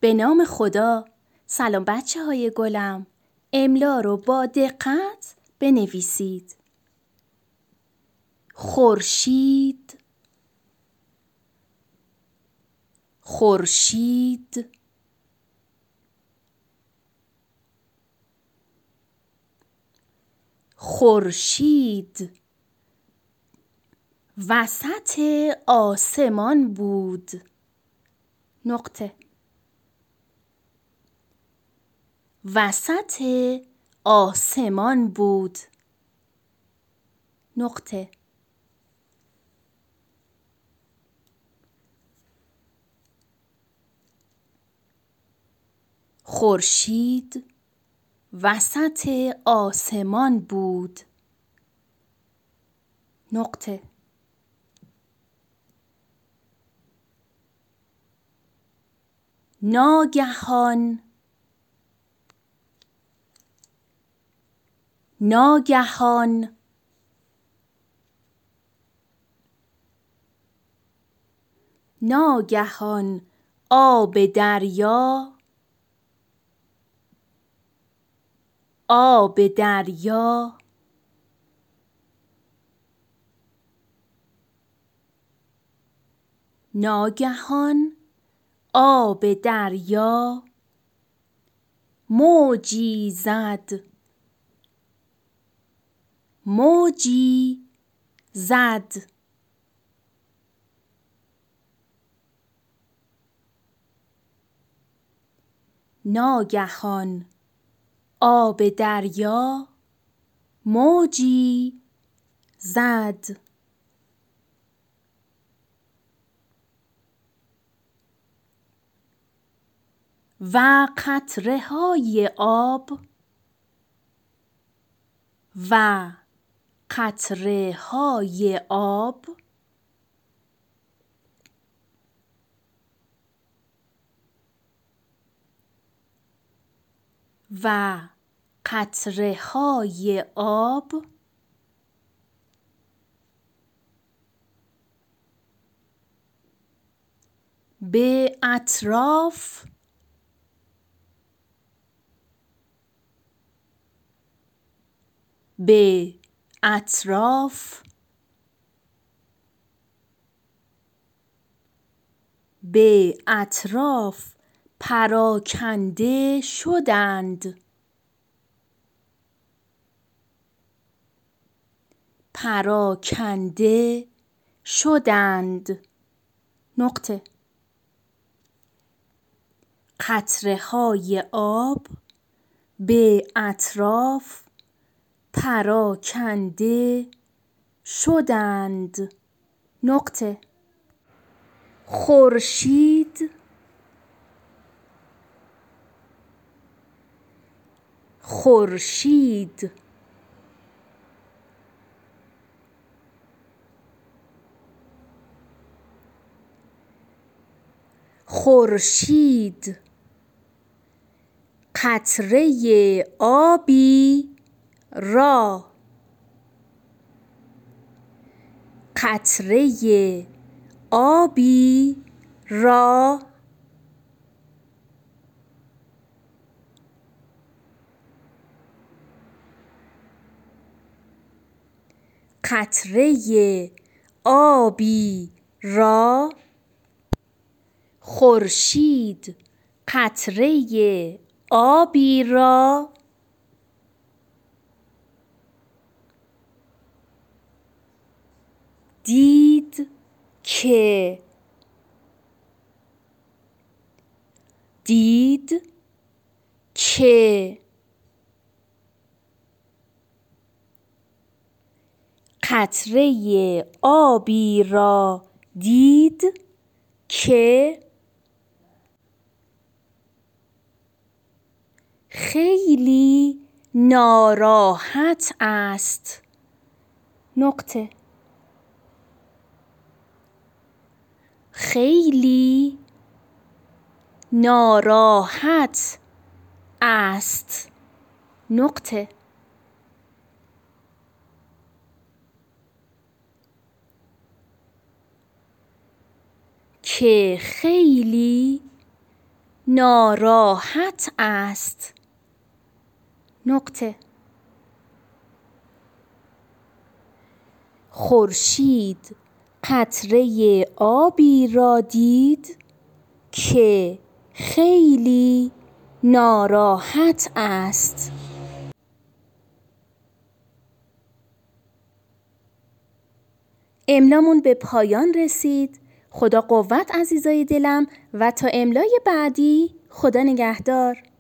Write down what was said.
به نام خدا. سلام بچه های گلم. املا رو با دقت بنویسید. خورشید، خورشید، خورشید. وسط آسمان بود. نقطه. وسط آسمان بود. نقطه. خورشید وسط آسمان بود. نقطه. ناگهان، ناگهان، ناگهان آب دریا، آب دریا، ناگهان آب دریا موجی زد، موجی زد. ناگهان آب دریا موجی زد. و قطره های آب، و قطره های آب و قطره های آب به اطراف، به اطراف، به اطراف پراکنده شدند. پراکنده شدند. نقطه. قطره های آب به اطراف پراکنده شدند. نقطه. خورشید، خورشید، خورشید. قطره آبی را، قطره آبی را قطره آبی را خورشید قطره آبی را دید که، دید که قطره آبی را دید که خیلی ناراحت است. نقطه. خیلی ناراحت است. نقطه. که خیلی ناراحت است. نقطه. خورشید قطره آبی را دید که خیلی ناراحت است. املامون به پایان رسید. خدا قوت عزیزای دلم و تا املای بعدی، خدا نگهدار.